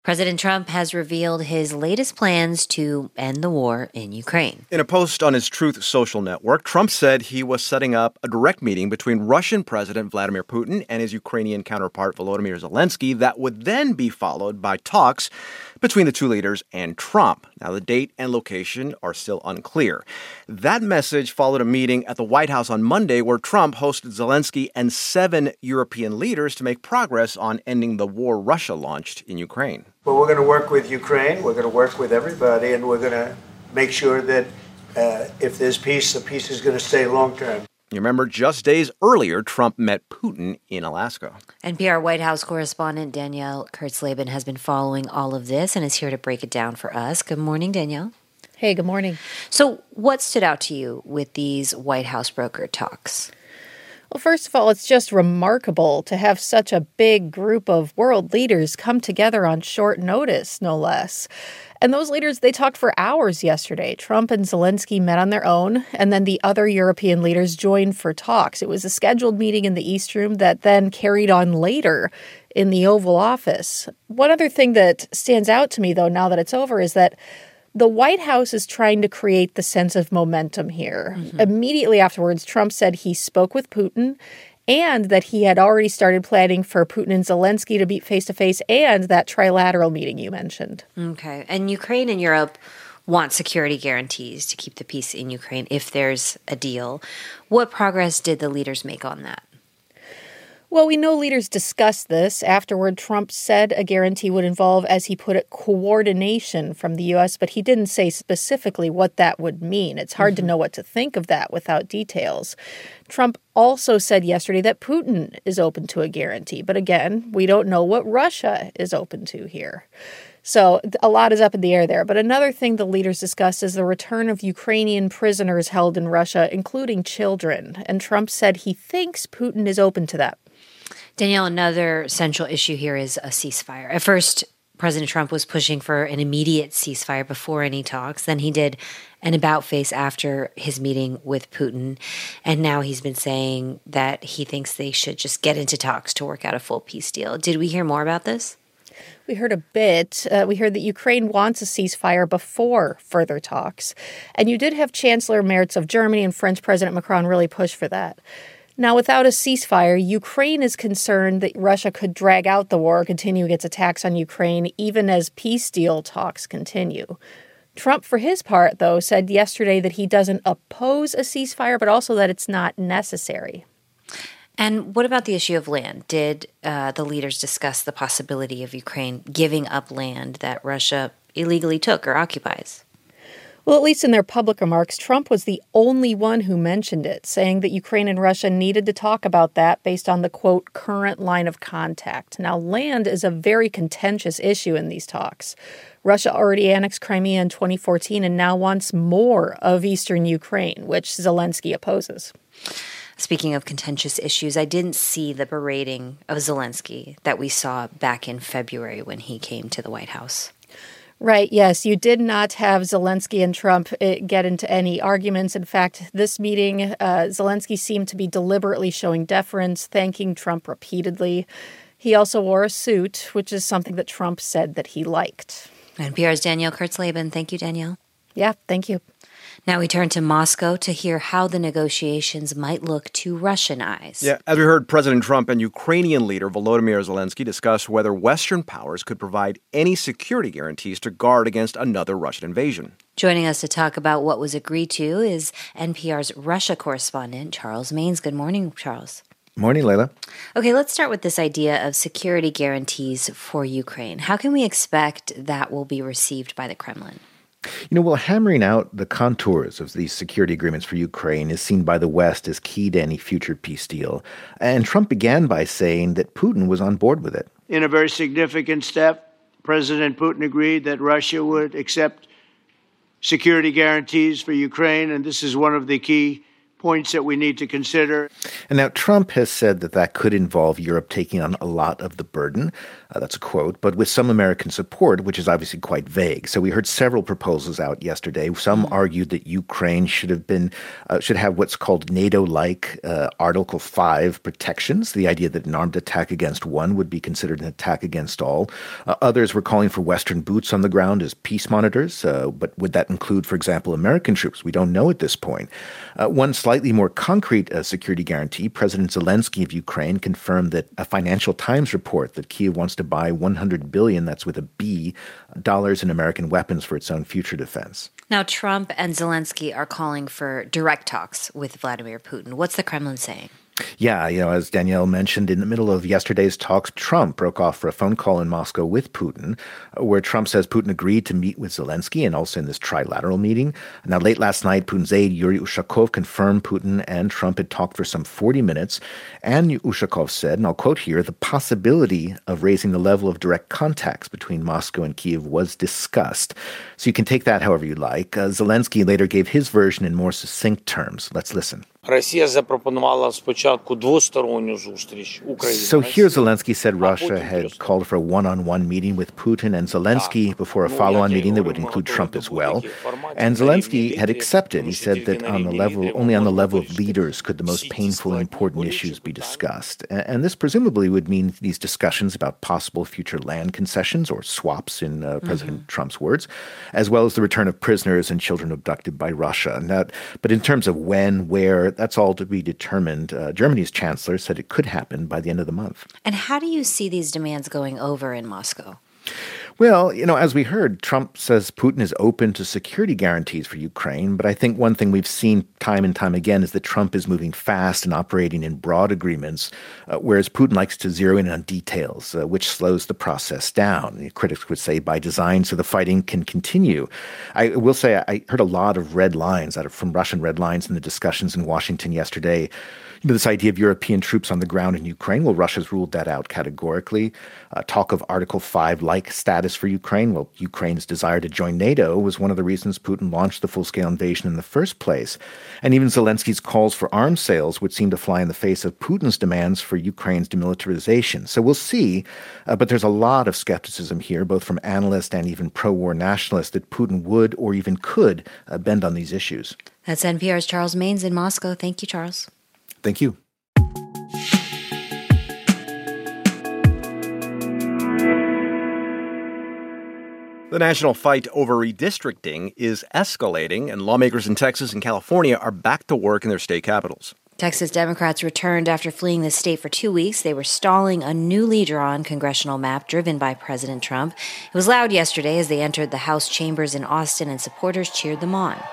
President Trump has revealed his latest plans to end the war in Ukraine. In a post on his Truth social network, Trump said he was setting up a direct meeting between Russian President Vladimir Putin and his Ukrainian counterpart Volodymyr Zelensky that would then be followed by talks between the two leaders and Trump. Now, the date and location are still unclear. That message followed a meeting at the White House on Monday where Trump hosted Zelensky and 7 European leaders to make progress on ending the war Russia launched in Ukraine. Well, we're going to work with Ukraine. We're going to work with everybody, and we're going to make sure that if there's peace, the peace is going to stay long term. You remember just days earlier, Trump met Putin in Alaska. NPR White House correspondent Danielle Kurtzleben has been following all of this and is here to break it down for us. Good morning, Danielle. Hey, good morning. So what stood out to you with these White House brokered talks? Well, first of all, it's just remarkable to have such a big group of world leaders come together on short notice, no less. And those leaders, they talked for hours yesterday. Trump and Zelensky met on their own, and then the other European leaders joined for talks. It was a scheduled meeting in the East Room that then carried on later in the Oval Office. One other thing that stands out to me, though, now that it's over, is that the White House is trying to create the sense of momentum here. Mm-hmm. Immediately afterwards, Trump said he spoke with Putin and that he had already started planning for Putin and Zelensky to meet face-to-face and that trilateral meeting you mentioned. Okay. And Ukraine and Europe want security guarantees to keep the peace in Ukraine if there's a deal. What progress did the leaders make on that? Well, we know leaders discussed this. Afterward, Trump said a guarantee would involve, as he put it, coordination from the U.S., but he didn't say specifically what that would mean. It's hard to know what to think of that without details. Trump also said yesterday that Putin is open to a guarantee. But again, we don't know what Russia is open to here. So a lot is up in the air there. But another thing the leaders discussed is the return of Ukrainian prisoners held in Russia, including children. And Trump said he thinks Putin is open to that. Danielle, another central issue here is a ceasefire. At first, President Trump was pushing for an immediate ceasefire before any talks. Then he did an about-face after his meeting with Putin. And now he's been saying that he thinks they should just get into talks to work out a full peace deal. Did we hear more about this? We heard a bit. We heard that Ukraine wants a ceasefire before further talks. And you did have Chancellor Merz of Germany and French President Macron really push for that. Now, without a ceasefire, Ukraine is concerned that Russia could drag out the war, continuing its attacks on Ukraine, even as peace deal talks continue. Trump, for his part, though, said yesterday that he doesn't oppose a ceasefire, but also that it's not necessary. And what about the issue of land? Did the leaders discuss the possibility of Ukraine giving up land that Russia illegally took or occupies? Well, at least in their public remarks, Trump was the only one who mentioned it, saying that Ukraine and Russia needed to talk about that based on the, quote, current line of contact. Now, land is a very contentious issue in these talks. Russia already annexed Crimea in 2014 and now wants more of eastern Ukraine, which Zelensky opposes. Speaking of contentious issues, I didn't see the berating of Zelensky that we saw back in February when he came to the White House. Right, yes. You did not have Zelensky and Trump get into any arguments. In fact, this meeting, Zelensky seemed to be deliberately showing deference, thanking Trump repeatedly. He also wore a suit, which is something that Trump said that he liked. NPR's Danielle Kurtzleben. Thank you, Danielle. Yeah, thank you. Now we turn to Moscow to hear how the negotiations might look to Russian eyes. Yeah, as we heard, President Trump and Ukrainian leader Volodymyr Zelensky discuss whether Western powers could provide any security guarantees to guard against another Russian invasion. Joining us to talk about what was agreed to is NPR's Russia correspondent, Charles Maynes. Good morning, Charles. Morning, Layla. Okay, let's start with this idea of security guarantees for Ukraine. How can we expect that will be received by the Kremlin? Well, hammering out the contours of these security agreements for Ukraine is seen by the West as key to any future peace deal. And Trump began by saying that Putin was on board with it. In a very significant step, President Putin agreed that Russia would accept security guarantees for Ukraine, and this is one of the key points that we need to consider. And now Trump has said that that could involve Europe taking on a lot of the burden. That's a quote, but with some American support, which is obviously quite vague. So we heard several proposals out yesterday. Some argued that Ukraine should have what's called NATO-like Article 5 protections, the idea that an armed attack against one would be considered an attack against all. Others were calling for Western boots on the ground as peace monitors, but would that include, for example, American troops? We don't know at this point. One slightly more concrete security guarantee, President Zelensky of Ukraine confirmed that a Financial Times report that Kyiv wants to buy $100 billion, that's with a B, dollars in American weapons for its own future defense. Now, Trump and Zelensky are calling for direct talks with Vladimir Putin. What's the Kremlin saying? Yeah, as Danielle mentioned, in the middle of yesterday's talks, Trump broke off for a phone call in Moscow with Putin, where Trump says Putin agreed to meet with Zelensky and also in this trilateral meeting. Now, late last night, Putin's aide, Yuri Ushakov, confirmed Putin and Trump had talked for some 40 minutes. And Ushakov said, and I'll quote here, the possibility of raising the level of direct contacts between Moscow and Kyiv was discussed. So you can take that however you like. Zelensky later gave his version in more succinct terms. Let's listen. So here Zelensky said Russia had called for a one-on-one meeting with Putin and Zelensky before a follow-on meeting that would include Trump as well. And Zelensky had accepted. He said that only on the level of leaders could the most painful and important issues be discussed. And this presumably would mean these discussions about possible future land concessions or swaps in President Trump's words, as well as the return of prisoners and children abducted by Russia. But in terms of when, where, that's all to be determined. Germany's chancellor said it could happen by the end of the month. And how do you see these demands going over in Moscow? Well, as we heard, Trump says Putin is open to security guarantees for Ukraine. But I think one thing we've seen time and time again is that Trump is moving fast and operating in broad agreements, whereas Putin likes to zero in on details, which slows the process down. Critics would say by design, so the fighting can continue. I will say I heard a lot of red lines from Russian red lines in the discussions in Washington yesterday. This idea of European troops on the ground in Ukraine, well, Russia's ruled that out categorically. Talk of Article 5-like status for Ukraine. Well, Ukraine's desire to join NATO was one of the reasons Putin launched the full-scale invasion in the first place. And even Zelensky's calls for arms sales would seem to fly in the face of Putin's demands for Ukraine's demilitarization. So we'll see. But there's a lot of skepticism here, both from analysts and even pro-war nationalists, that Putin would or even could bend on these issues. That's NPR's Charles Maynes in Moscow. Thank you, Charles. Thank you. The national fight over redistricting is escalating, and lawmakers in Texas and California are back to work in their state capitals. Texas Democrats returned after fleeing the state for 2 weeks. They were stalling a newly drawn congressional map driven by President Trump. It was loud yesterday as they entered the House chambers in Austin, and supporters cheered them on.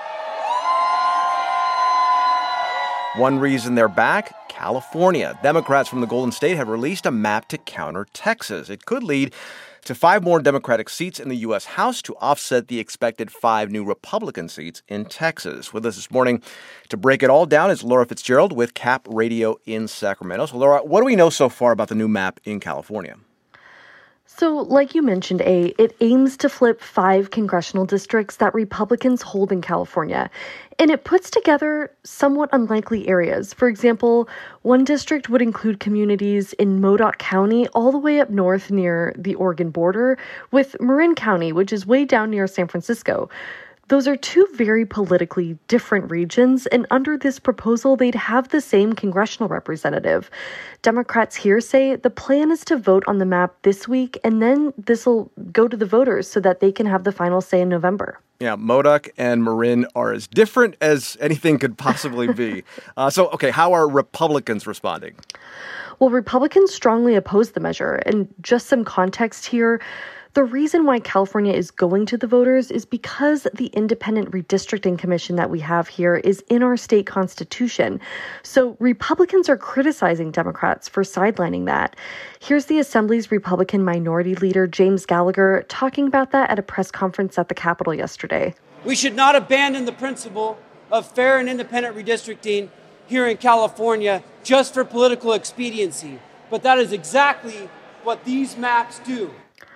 One reason they're back, California. Democrats from the Golden State have released a map to counter Texas. It could lead to 5 more Democratic seats in the U.S. House to offset the expected 5 new Republican seats in Texas. With us this morning to break it all down is Laura Fitzgerald with Cap Radio in Sacramento. So, Laura, what do we know so far about the new map in California? So, like you mentioned, it aims to flip 5 congressional districts that Republicans hold in California. And it puts together somewhat unlikely areas. For example, one district would include communities in Modoc County all the way up north near the Oregon border, with Marin County, which is way down near San Francisco. Those are 2 very politically different regions, and under this proposal, they'd have the same congressional representative. Democrats here say the plan is to vote on the map this week, and then this will go to the voters so that they can have the final say in November. Yeah, Modoc and Marin are as different as anything could possibly be. How are Republicans responding? Well, Republicans strongly oppose the measure, and just some context here. The reason why California is going to the voters is because the independent redistricting commission that we have here is in our state constitution. So Republicans are criticizing Democrats for sidelining that. Here's the Assembly's Republican Minority Leader, James Gallagher, talking about that at a press conference at the Capitol yesterday. We should not abandon the principle of fair and independent redistricting here in California just for political expediency. But that is exactly what these maps do.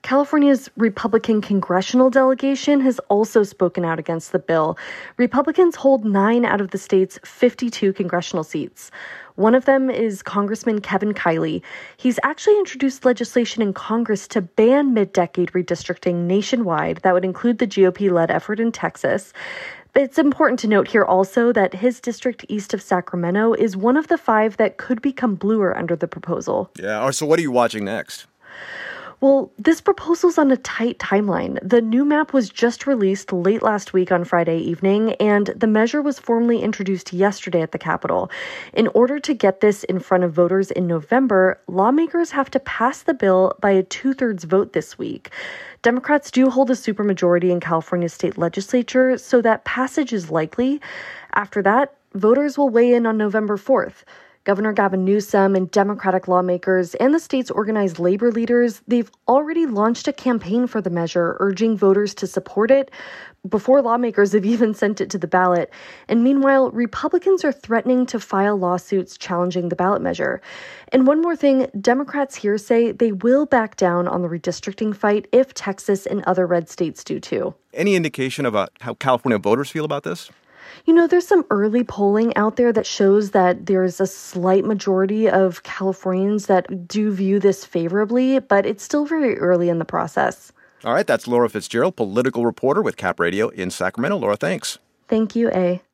California's Republican congressional delegation has also spoken out against the bill. Republicans hold 9 out of the state's 52 congressional seats. One of them is Congressman Kevin Kiley. He's actually introduced legislation in Congress to ban mid-decade redistricting nationwide that would include the GOP-led effort in Texas. It's important to note here also that his district east of Sacramento is one of the 5 that could become bluer under the proposal. Yeah, so what are you watching next? Well, this proposal's on a tight timeline. The new map was just released late last week on Friday evening, and the measure was formally introduced yesterday at the Capitol. In order to get this in front of voters in November, lawmakers have to pass the bill by a 2/3 vote this week. Democrats do hold a supermajority in California's state legislature, so that passage is likely. After that, voters will weigh in on November 4th. Governor Gavin Newsom and Democratic lawmakers and the state's organized labor leaders, they've already launched a campaign for the measure, urging voters to support it before lawmakers have even sent it to the ballot. And meanwhile, Republicans are threatening to file lawsuits challenging the ballot measure. And one more thing, Democrats here say they will back down on the redistricting fight if Texas and other red states do too. Any indication about how California voters feel about this? There's some early polling out there that shows that there's a slight majority of Californians that do view this favorably, but it's still very early in the process. All right, that's Laura Fitzgerald, political reporter with Cap Radio in Sacramento. Laura, thanks. Thank you, A.